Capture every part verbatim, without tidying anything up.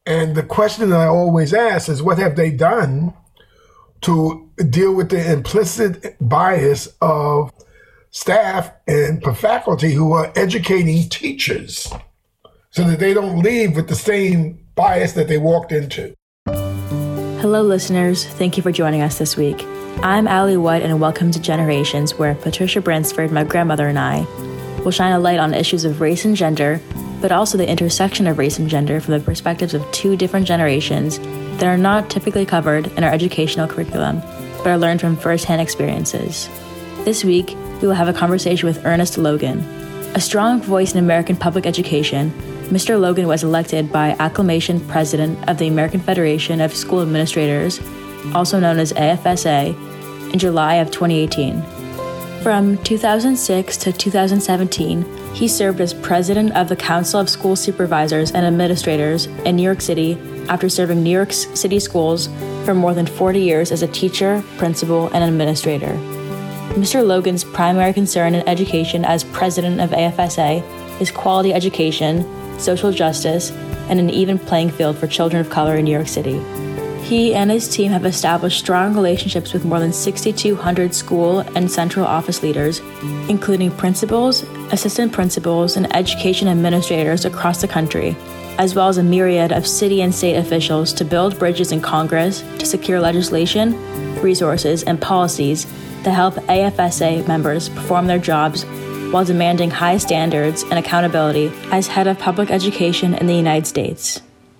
And the question that I always ask is, what have they done to deal with the implicit bias of staff and faculty who are educating teachers so that they don't leave with the same bias that they walked into? Hello, listeners. Thank you for joining us this week. I'm Allie White, and welcome to Generations, where Patricia Bransford, my grandmother, and I will shine a light on issues of race and gender, but also the intersection of race and gender from the perspectives of two different generations that are not typically covered in our educational curriculum, but are learned from firsthand experiences. This week, we will have a conversation with Ernest Logan. A strong voice in American public education, Mister Logan was elected by acclamation president of the American Federation of School Administrators, also known as A F S A, in July of twenty eighteen. From two thousand six to two thousand seventeen, he served as president of the Council of School Supervisors and Administrators in New York City after serving New York City schools for more than forty years as a teacher, principal, and administrator. Mister Logan's primary concern in education as president of A F S A is quality education, social justice, and an even playing field for children of color in New York City. He and his team have established strong relationships with more than six thousand two hundred school and central office leaders, including principals, assistant principals, and education administrators across the country, as well as a myriad of city and state officials to build bridges in Congress to secure legislation, resources, and policies that help A F S A members perform their jobs while demanding high standards and accountability as head of public education in the United States.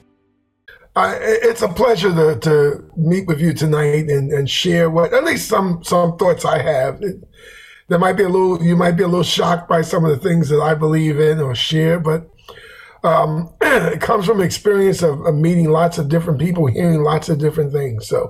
Uh, it's a pleasure to, to meet with you tonight and, and share what, at least some, some thoughts I have. It, there might be a little, you might be a little shocked by some of the things that I believe in or share, but um, it comes from experience of, of meeting lots of different people, hearing lots of different things. So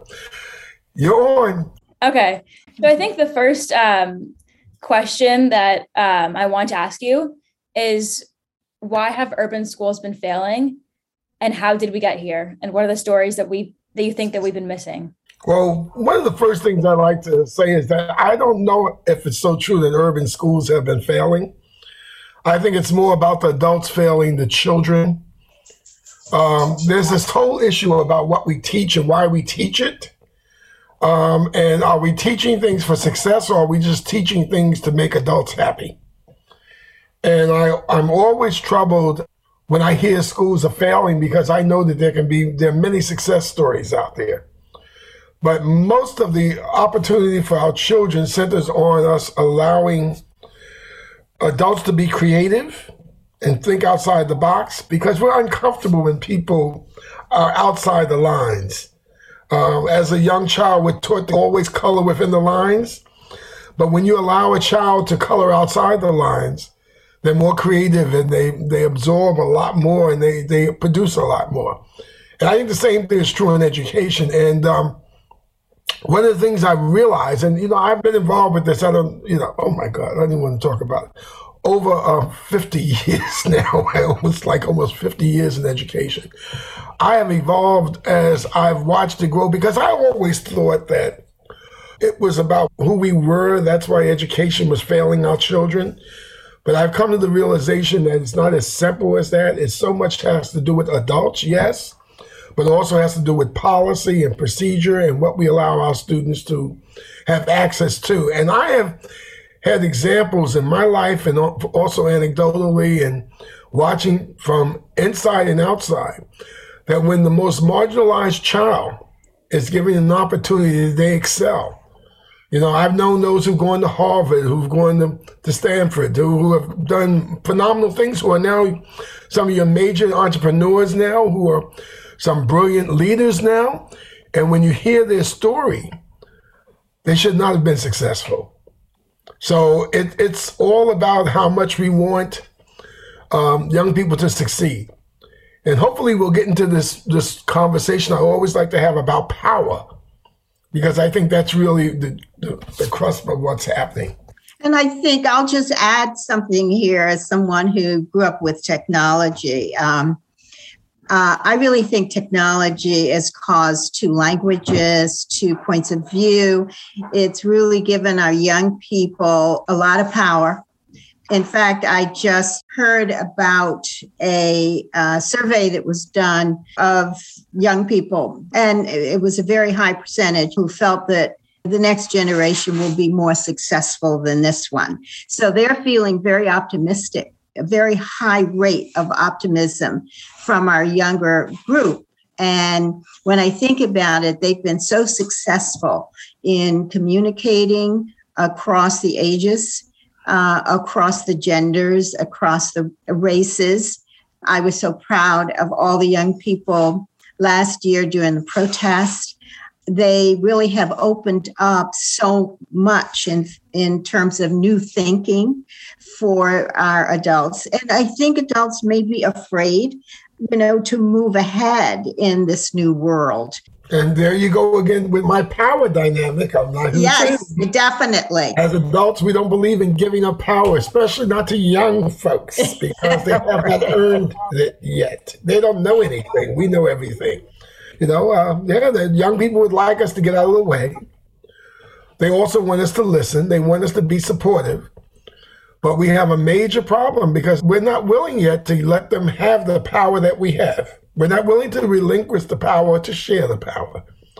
you're on. Okay. So I think the first um, question that um, I want to ask you is, why have urban schools been failing? And how did we get here? And what are the stories that we that you think that we've been missing? Well, one of the first things I like to say is that I don't know if it's so true that urban schools have been failing. I think it's more about the adults failing the children. Um, there's this whole issue about what we teach and why we teach it. Um, and are we teaching things for success, or are we just teaching things to make adults happy? And I, I'm always troubled when I hear schools are failing, because I know that there can be, there are many success stories out there. But most of the opportunity for our children centers on us allowing adults to be creative and think outside the box, because we're uncomfortable when people are outside the lines. Um, as a young child, we're taught to always color within the lines. But when you allow a child to color outside the lines, they're more creative and they, they absorb a lot more and they, they produce a lot more. And I think the same thing is true in education. And um, one of the things I realized, and, you know, I've been involved with this, I don't, you know, oh my God, I don't even want to talk about it. Over uh, fifty years now, I almost like almost fifty years in education. I have evolved as I've watched it grow, because I always thought that it was about who we were. That's why education was failing our children. But I've come to the realization that it's not as simple as that. It so much has to do with adults, yes, but also has to do with policy and procedure and what we allow our students to have access to. And I have had examples in my life, and also anecdotally and watching from inside and outside, that when the most marginalized child is given an opportunity, they excel. You know, I've known those who've gone to Harvard, who've gone to, to Stanford, who, who have done phenomenal things, who are now some of your major entrepreneurs now, who are some brilliant leaders now. And when you hear their story, they should not have been successful. So it, it's all about how much we want um, young people to succeed. And hopefully we'll get into this, this conversation I always like to have about power, because I think that's really the, the, the crust of what's happening. And I think I'll just add something here as someone who grew up with technology. Um, uh, I really think technology has caused two languages, two points of view. It's really given our young people a lot of power. In fact, I just heard about a uh, survey that was done of young people, and it was a very high percentage who felt that the next generation will be more successful than this one. So they're feeling very optimistic, a very high rate of optimism from our younger group. And when I think about it, they've been so successful in communicating across the ages, uh, across the genders, across the races. I was so proud of all the young people last year during the protest. They really have opened up so much in, in terms of new thinking for our adults. And I think adults may be afraid, you know, to move ahead in this new world. And there you go again with my power dynamic. I'm not yes, definitely. As adults, we don't believe in giving up power, especially not to young folks, because they have not earned it yet. They don't know anything. We know everything. You know, uh, yeah, the young people would like us to get out of the way. They also want us to listen. They want us to be supportive. But we have a major problem because we're not willing yet to let them have the power that we have. We're not willing to relinquish the power to share the power.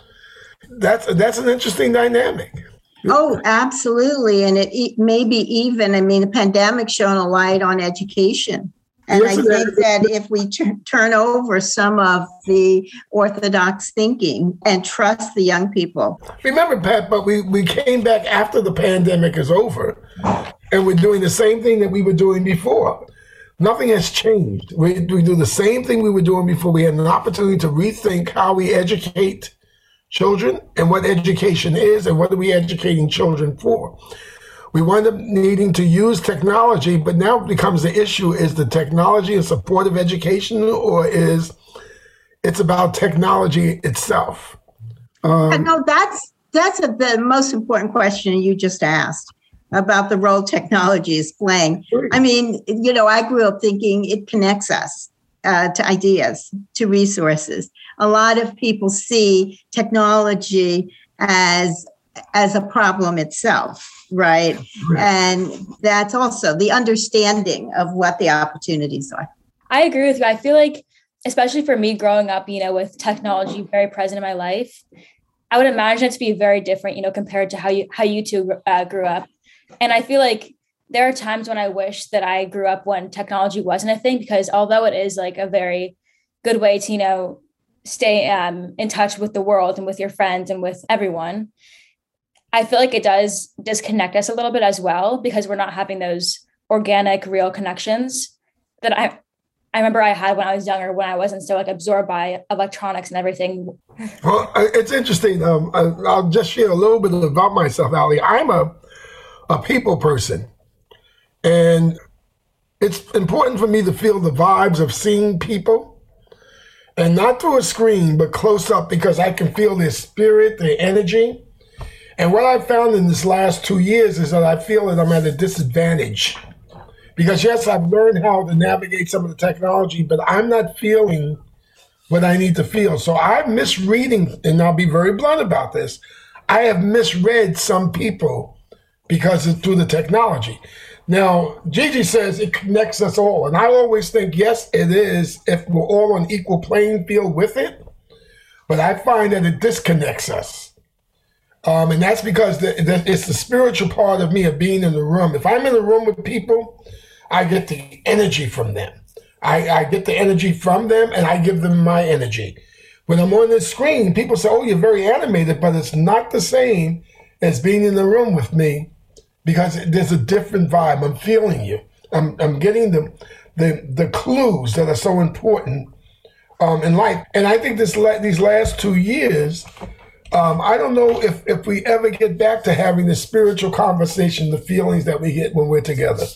That's that's an interesting dynamic. Oh, absolutely. And it, it maybe even, I mean, the pandemic shone a light on education. And yes, I think that if we t- turn over some of the orthodox thinking and trust the young people. Remember, Pat, but we, we came back after the pandemic is over, and we're doing the same thing that we were doing before. Nothing has changed. We, we do the same thing we were doing before. We had an opportunity to rethink how we educate children and what education is and what are we educating children for. We wind up needing to use technology, but now it becomes the issue, is the technology a supportive education, or is it's about technology itself? Um, no, that's that's a, the most important question you just asked about the role technology is playing. Sure. I mean, you know, I grew up thinking it connects us uh, to ideas, to resources. A lot of people see technology as as a problem itself. Right. right. And that's also the understanding of what the opportunities are. I agree with you. I feel like, especially for me growing up, you know, with technology very present in my life, I would imagine it to be very different, you know, compared to how you how you two uh, grew up. And I feel like there are times when I wish that I grew up when technology wasn't a thing, because although it is like a very good way to, you know, stay um, in touch with the world and with your friends and with everyone, I feel like it does disconnect us a little bit as well, because we're not having those organic, real connections that I I remember I had when I was younger, when I wasn't so like absorbed by electronics and everything. Well, it's interesting. Um, I, I'll just share a little bit about myself, Ali. I'm a a people person, and it's important for me to feel the vibes of seeing people, and not through a screen, but close up, because I can feel their spirit, their energy. And what I've found in this last two years is that I feel that I'm at a disadvantage. Because yes, I've learned how to navigate some of the technology, but I'm not feeling what I need to feel. So I'm misreading, and I'll be very blunt about this, I have misread some people because it's through the technology. Now, Gigi says it connects us all. And I always think, yes, it is, if we're all on equal playing field with it. But I find that it disconnects us. Um, and that's because the, the, it's the spiritual part of me of being in the room. If I'm in the room with people, I get the energy from them. I, I get the energy from them, and I give them my energy. When I'm on the screen, people say, oh, you're very animated, but it's not the same as being in the room with me, because there's a different vibe. I'm feeling you. I'm, I'm getting the, the, the clues that are so important um, in life. And I think this these last two years, Um, I don't know if, if we ever get back to having the spiritual conversation, the feelings that we get when we're together.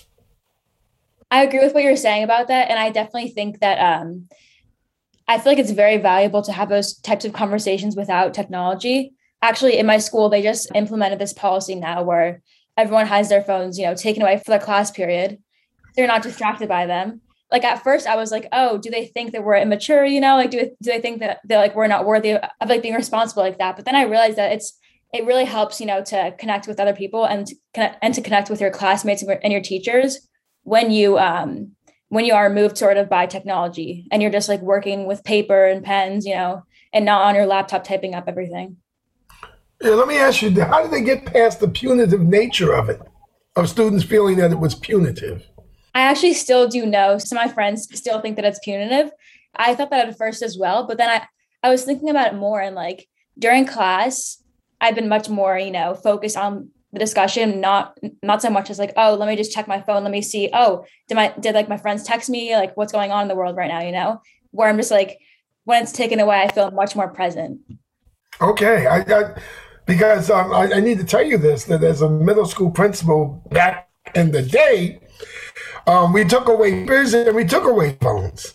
I agree with what you're saying about that. And I definitely think that um, I feel like it's very valuable to have those types of conversations without technology. Actually, in my school, they just implemented this policy now where everyone has their phones, you know, taken away for the class period. They're not distracted by them. Like at first I was like, oh, do they think that we're immature? You know, like, do, do they think that they're like, we're not worthy of, of like being responsible like that? But then I realized that it's, it really helps, you know, to connect with other people and to connect, and to connect with your classmates and your teachers when you um, when you are moved sort of by technology and you're just like working with paper and pens, you know, and not on your laptop typing up everything. Yeah, let me ask you, how did they get past the punitive nature of it, of students feeling that it was punitive? I actually still do know. Some of my friends still think that it's punitive. I thought that at first as well, but then I, I was thinking about it more, and like during class, I've been much more, you know, focused on the discussion, not not so much as like, oh, let me just check my phone. Let me see, oh, did my did like my friends text me? Like, what's going on in the world right now, you know? Where I'm just like, when it's taken away, I feel much more present. Okay. I, I because um, I, I need to tell you this, that as a middle school principal back in the day, um, we took away papers and we took away phones.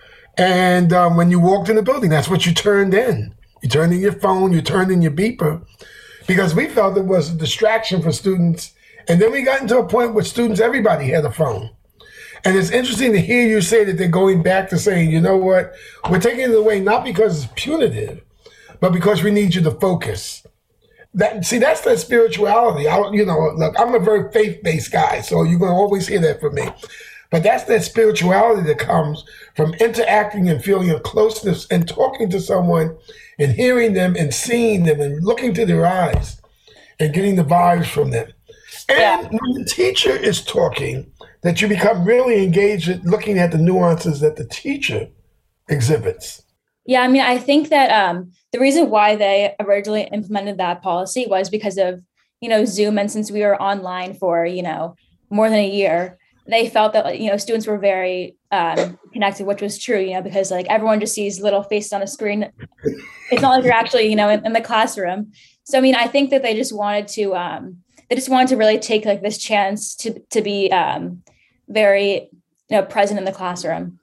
And um, when you walked in the building, that's what you turned in. You turned in your phone, you turned in your beeper, because we felt it was a distraction for students. And then we got into a point where students, everybody had a phone. And it's interesting to hear you say that they're going back to saying, you know what, we're taking it away not because it's punitive, but because we need you to focus. That, see, that's that spirituality. I, you know, look, I'm a very faith-based guy, so you're going to always hear that from me. But that's that spirituality that comes from interacting and feeling a closeness and talking to someone and hearing them and seeing them and looking to their eyes and getting the vibes from them. And yeah. When the teacher is talking, that you become really engaged at looking at the nuances that the teacher exhibits. Yeah, I mean, I think that um, the reason why they originally implemented that policy was because of, you know, Zoom. And since we were online for, you know, more than a year, they felt that, you know, students were very um, connected, which was true, you know, because like everyone just sees little faces on a screen. It's not like you're actually, you know, in, in the classroom. So, I mean, I think that they just wanted to, um, they just wanted to really take like this chance to, to be um, very, you know, present in the classroom.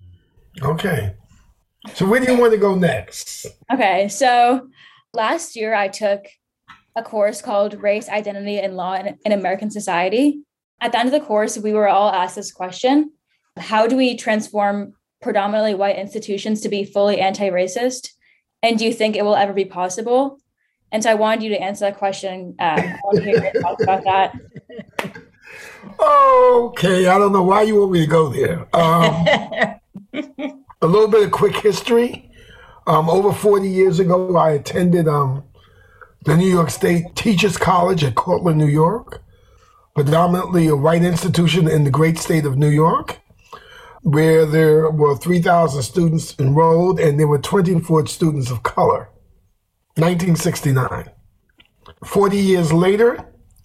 Okay. So where do you want to go next? Okay. So last year I took a course called Race, Identity, and Law in, in American Society. At the end of the course, we were all asked this question: how do we transform predominantly white institutions to be fully anti-racist? And do you think it will ever be possible? And so I wanted you to answer that question. Um, I want to hear your thoughts about that. Okay, I don't know why you want me to go there. Um, a little bit of quick history. Um, over forty years ago, I attended um, the New York State Teachers College at Cortland, New York, predominantly a white institution in the great state of New York, where there were three thousand students enrolled and there were twenty-four students of color. nineteen sixty-nine. forty years later,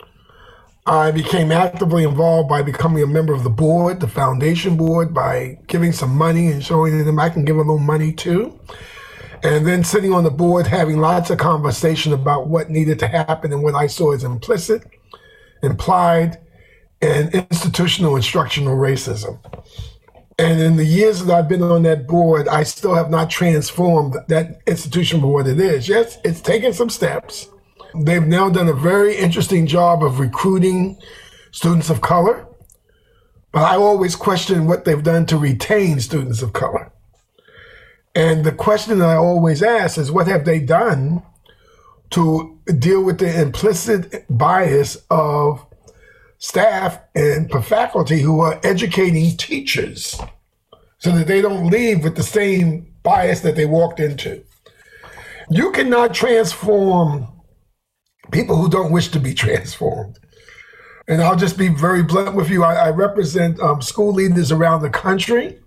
I became actively involved by becoming a member of the board, the foundation board, by giving some money and showing them I can give a little money too. And then sitting on the board, having lots of conversation about what needed to happen and what I saw as implicit, implied, and institutional instructional racism. And in the years that I've been on that board, I still have not transformed that institution for what it is. Yes, it's taken some steps. They've now done a very interesting job of recruiting students of color, but I always question what they've done to retain students of color. And the question that I always ask is, what have they done to deal with the implicit bias of staff and faculty who are educating teachers so that they don't leave with the same bias that they walked into? You cannot transform people who don't wish to be transformed. And I'll just be very blunt with you. I, I represent um, school leaders around the country.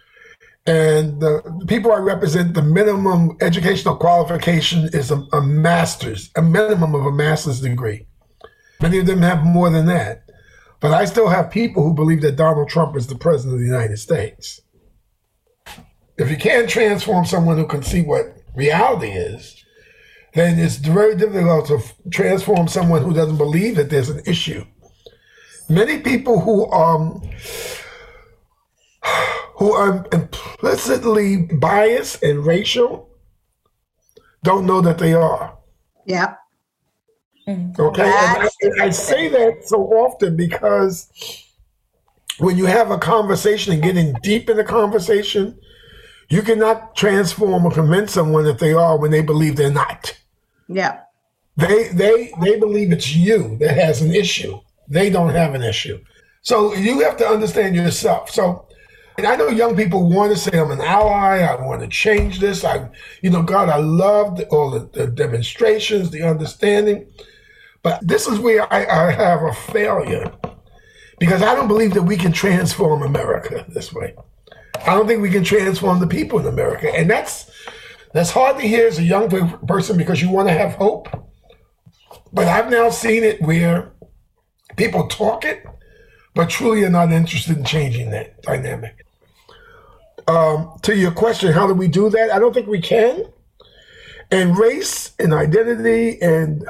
And the, the people I represent, the minimum educational qualification is a, a master's, a minimum of a master's degree. Many of them have more than that. But I still have people who believe that Donald Trump is the president of the United States. If you can't transform someone who can see what reality is, then it's very difficult to f- transform someone who doesn't believe that there's an issue. Many people who um who are implicitly biased and racial don't know that they are. Yeah. Okay, and I, and I say that so often because when you have a conversation and getting deep in the conversation, you cannot transform or convince someone that they are when they believe they're not. Yeah. They they they believe it's you that has an issue. They don't have an issue. So you have to understand yourself. So and I know young people want to say, I'm an ally, I want to change this. I, you know, God, I loved all the, the demonstrations, the understanding. But this is where I, I have a failure because I don't believe that we can transform America this way. I don't think we can transform the people in America. And that's that's hard to hear as a young person because you want to have hope. But I've now seen it where people talk it, but truly are not interested in changing that dynamic. Um, to your question, how do we do that? I don't think we can. And race and identity and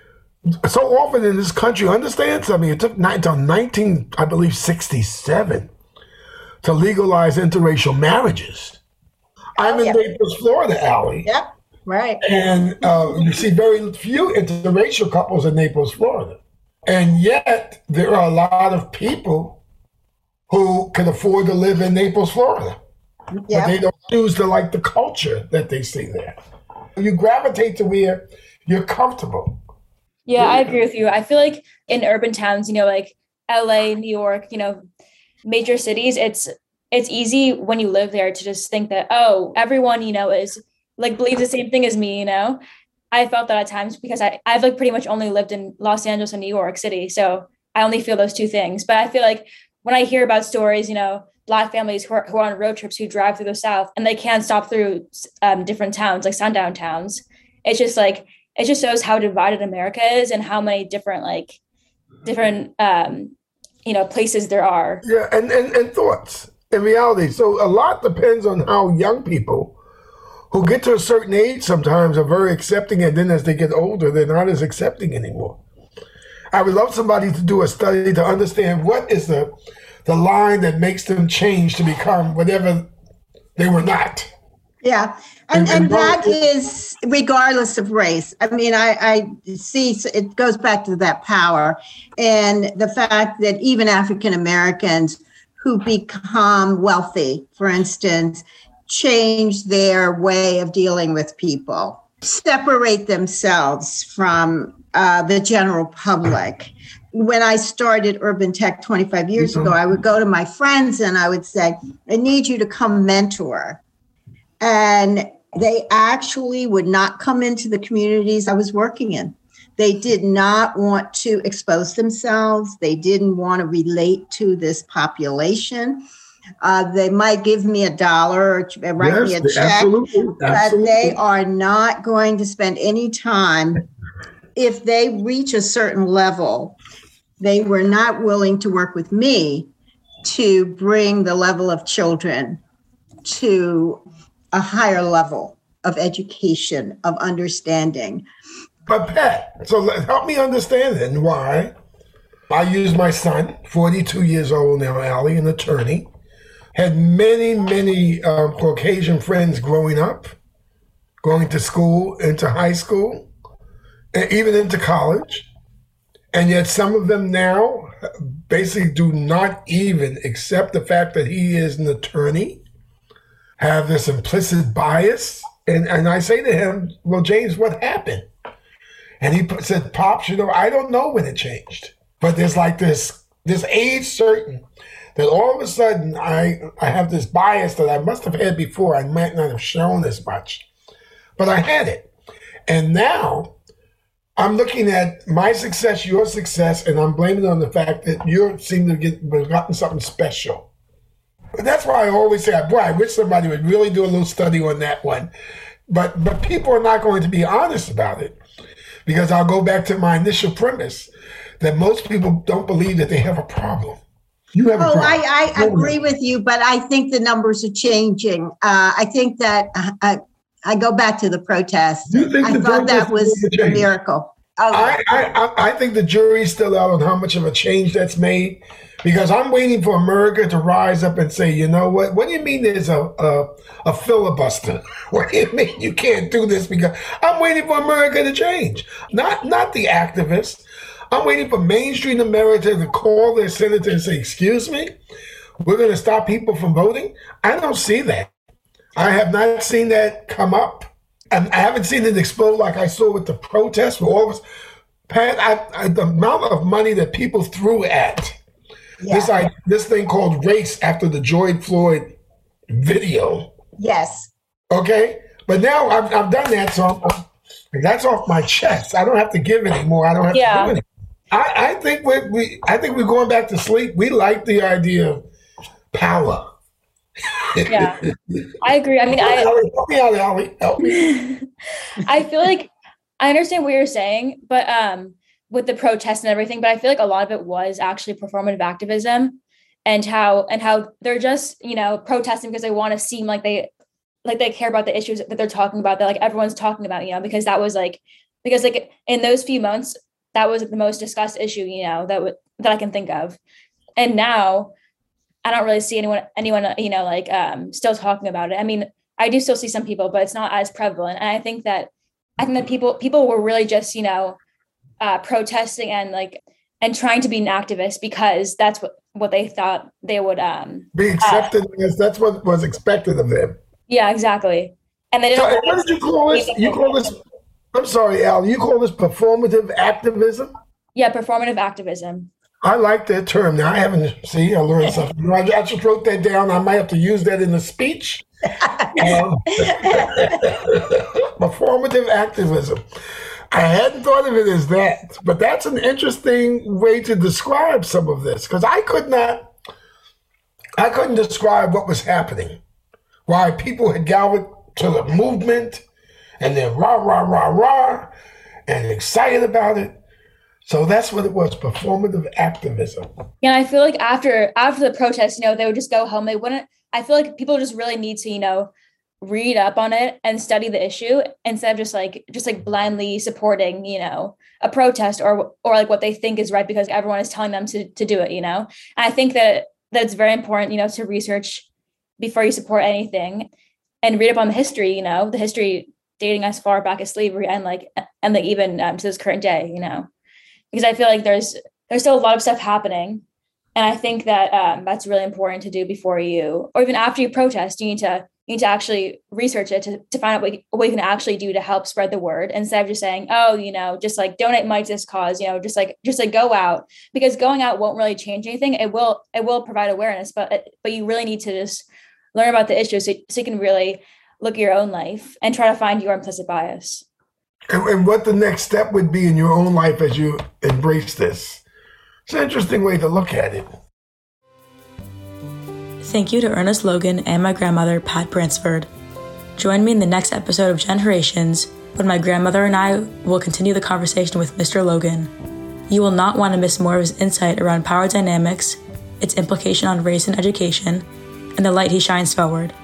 so often in this country, understand something, it took until nineteen, I believe, sixty-seven to legalize interracial marriages. I'm in yep. Naples, Florida, Allie. Yep, right. And uh, you see very few interracial couples in Naples, Florida. And yet there are a lot of people who can afford to live in Naples, Florida. Yep. But they don't choose to like the culture that they see there. You gravitate to where you're comfortable. Yeah, I agree with you. I feel like in urban towns, you know, like L A, New York, you know, major cities, it's it's easy when you live there to just think that, oh, everyone, you know, is like believes the same thing as me, you know. I felt that at times because I, I've like pretty much only lived in Los Angeles and New York City. So I only feel those two things. But I feel like when I hear about stories, you know, Black families who are, who are on road trips, who drive through the South and they can't stop through um, different towns, like sundown towns. It's just like, it just shows how divided America is and how many different, like, different, um, you know, places there are. Yeah, and, and, and thoughts in reality. So a lot depends on how young people who get to a certain age sometimes are very accepting, and then as they get older, they're not as accepting anymore. I would love somebody to do a study to understand what is the the line that makes them change to become whatever they were not. Yeah. And, and, and that is regardless of race. I mean, I, I see it goes back to that power and the fact that even African Americans who become wealthy, for instance, change their way of dealing with people, separate themselves from uh, the general public. When I started Urban Tech twenty-five years mm-hmm. ago, I would go to my friends and I would say, I need you to come mentor. And they actually would not come into the communities I was working in. They did not want to expose themselves. They didn't want to relate to this population. Uh, they might give me a dollar or write yes, me a check, absolutely, but absolutely. They are not going to spend any time. If they reach a certain level, they were not willing to work with me to bring the level of children to a higher level of education, of understanding. But Pat, so help me understand then why I use my son, forty-two years old now, Allie, an attorney, had many, many um, Caucasian friends growing up, going to school, into high school, and even into college. And yet some of them now basically do not even accept the fact that he is an attorney, have this implicit bias. And, and I say to him, well, James, what happened? And he put, said, Pops, you know, I don't know when it changed. But there's like this, this age certain that all of a sudden I, I have this bias that I must have had before. I might not have shown as much, but I had it. And now I'm looking at my success, your success, and I'm blaming it on the fact that you seem to get gotten something special. But that's why I always say, boy, I wish somebody would really do a little study on that one. But but people are not going to be honest about it, because I'll go back to my initial premise that most people don't believe that they have a problem. You have oh, a problem. I, I agree with you, but I think the numbers are changing. Uh, I think that uh, I, I go back to the protest. I thought that was a miracle. Oh. I, I, I think the jury's still out on how much of a change that's made, because I'm waiting for America to rise up and say, you know what? What do you mean there's a, a, a filibuster? What do you mean you can't do this? Because I'm waiting for America to change, not not the activists. I'm waiting for mainstream America to call their senator and say, excuse me, we're going to stop people from voting? I don't see that. I have not seen that come up. And I haven't seen it explode like I saw with the protests. For all of us. Pat, I, I, the amount of money that people threw at Yeah. this I, this thing called race after the George Floyd video. Yes. Okay, but now I've, I've done that, so I'm, I'm, that's off my chest. I don't have to give anymore. I don't have Yeah. to do anything. I, I think we, we I think we're going back to sleep. We like the idea of power. Yeah, I agree. I mean, I help me out, Allie. Help me. I feel like I understand what you're saying, but um, with the protests and everything, but I feel like a lot of it was actually performative activism, and how and how they're just, you know, protesting because they want to seem like they like they care about the issues that they're talking about, that like everyone's talking about, you know, because that was like because like in those few months, that was the most discussed issue, you know, that w- that I can think of. And now I don't really see anyone, anyone, you know, like um, still talking about it. I mean, I do still see some people, but it's not as prevalent. And I think that, I think that people, people were really just, you know, uh, protesting and like, and trying to be an activist because that's what, what they thought they would um, be accepted. Uh, as that's what was expected of them. Yeah, exactly. And they didn't. So, what did you call this? You call this? I'm sorry, Al. You call this performative activism? Yeah, performative activism. I like that term. Now I haven't. See, I learned something. I just wrote that down. I might have to use that in the speech. um, performative activism. I hadn't thought of it as that, but that's an interesting way to describe some of this, because I could not. I couldn't describe what was happening. Why people had gathered to the movement, and they're rah, rah, rah, rah, and excited about it. So that's what it was, performative activism. Yeah, I feel like after after the protest, you know, they would just go home. They wouldn't, I feel like people just really need to, you know, read up on it and study the issue instead of just like just like blindly supporting, you know, a protest or or like what they think is right because everyone is telling them to to do it, you know. And I think that that's very important, you know, to research before you support anything and read up on the history, you know, the history dating as far back as slavery and like and like even um, to this current day, you know, because I feel like there's there's still a lot of stuff happening. And I think that um, that's really important to do before you, or even after you protest, you need to you need to actually research it to, to find out what you, what you can actually do to help spread the word instead of just saying, oh, you know, just like donate money to this cause, you know, just like just like go out, because going out won't really change anything. It will it will provide awareness, but but you really need to just learn about the issue so, so you can really look at your own life and try to find your implicit bias. And, and what the next step would be in your own life as you embrace this. It's an interesting way to look at it. Thank you to Ernest Logan and my grandmother, Pat Bransford. Join me in the next episode of Generations when my grandmother and I will continue the conversation with Mister Logan. You will not want to miss more of his insight around power dynamics, its implication on race and education, and the light he shines forward.